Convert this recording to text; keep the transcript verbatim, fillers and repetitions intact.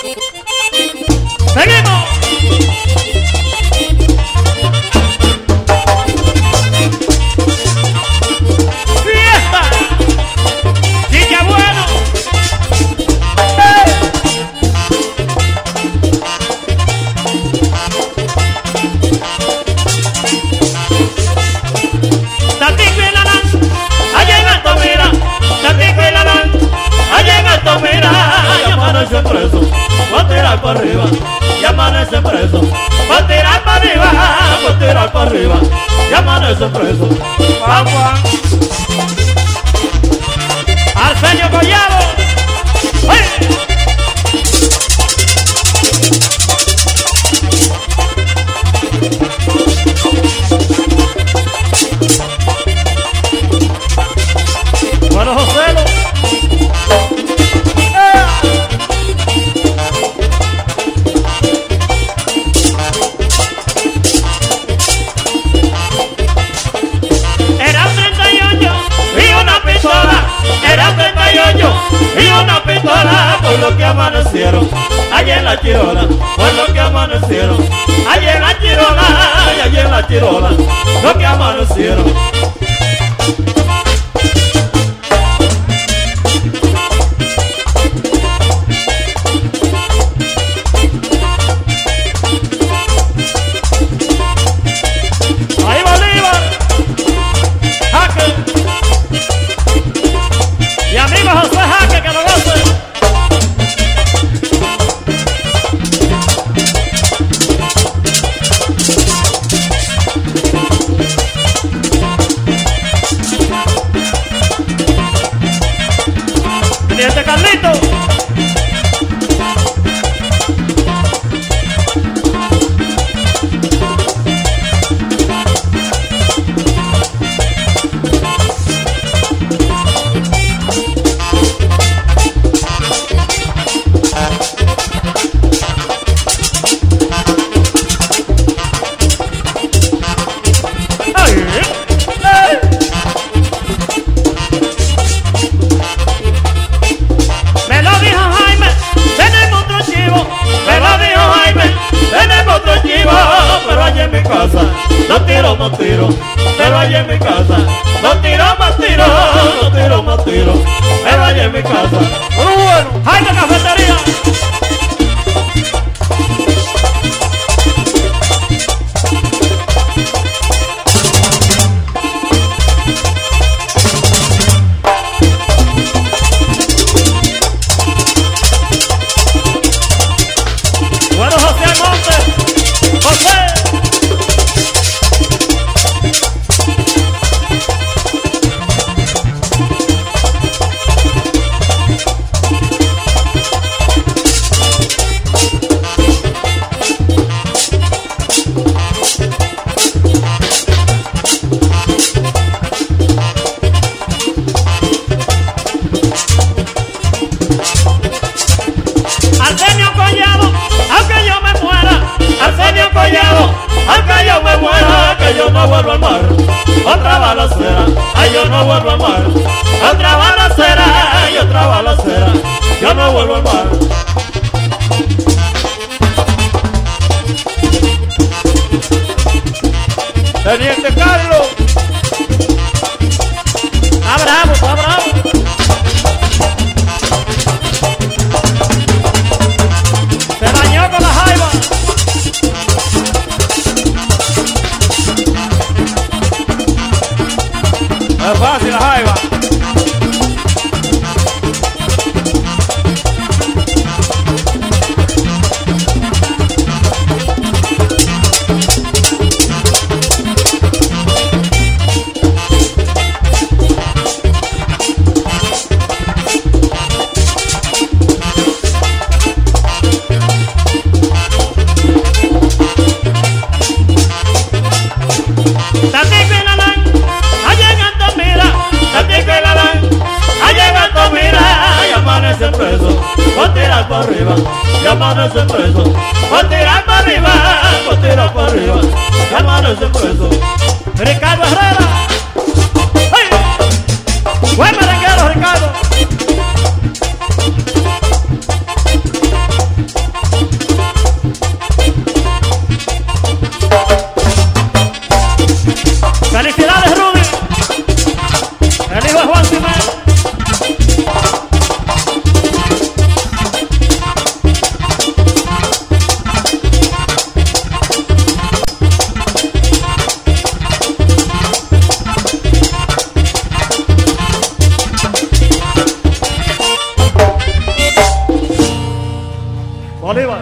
¡Seguimos! ¡Fiesta! ¡Sí, qué bueno! ¡Eh! Tatico y Lalán, allá en Altamira. Tatico y Lalán, allá en Altamira. Y amanece preso, va a tirar para arriba. Y amanece preso, va a tirar para arriba. Va a tirar para arriba. Y amanece preso. Vamos. Arsenio Collado. ¡Hey! Bueno, Joselo. ¡Eh! Era treinta y ocho y una pistola. Era treinta y ocho y una pistola. Por lo que amanecieron allá en la Chirola. Por lo que amanecieron allá en la Chirola. Y allá en la Chirola. Lo que amanecieron. Ahí Bolívar, Jaque y amigo José Jaque, que lo goce. Teniente Carlito. Me lo dijo Jaime, tenemos otro chivo. Me lo dijo Jaime, tenemos otro chivo. Pero allá en mi casa, no tiro más tiro. Pero allá en mi casa, no tiro más tiro. No tiro más tiro. Pero allá en mi casa. Muy bueno. Jaime Cafetería. Bueno, José Montes, José. Arsenio Collado, aunque yo me muera. Arsenio Collado, aunque yo me muera. Que yo no vuelvo al mar. Otra balacera, ay, yo no vuelvo al mar. Otra balacera, ay, otra balacera. Yo no vuelvo al mar. Teniente Carlos. Está bravo, está bravo. Se dañó con la jaiba. No es fácil la jaiba. Tatico y Lalán, allá en Altamira. Tatico y Lalán, allá en Altamira. Y amanece preso, por tirar para arriba. Y amanece preso, por tirar para arriba. Por tirar para arriba. Y amanece preso. Ricardo Herrera. ¡Hey! Buen merenguero, Ricardo. Bolívar.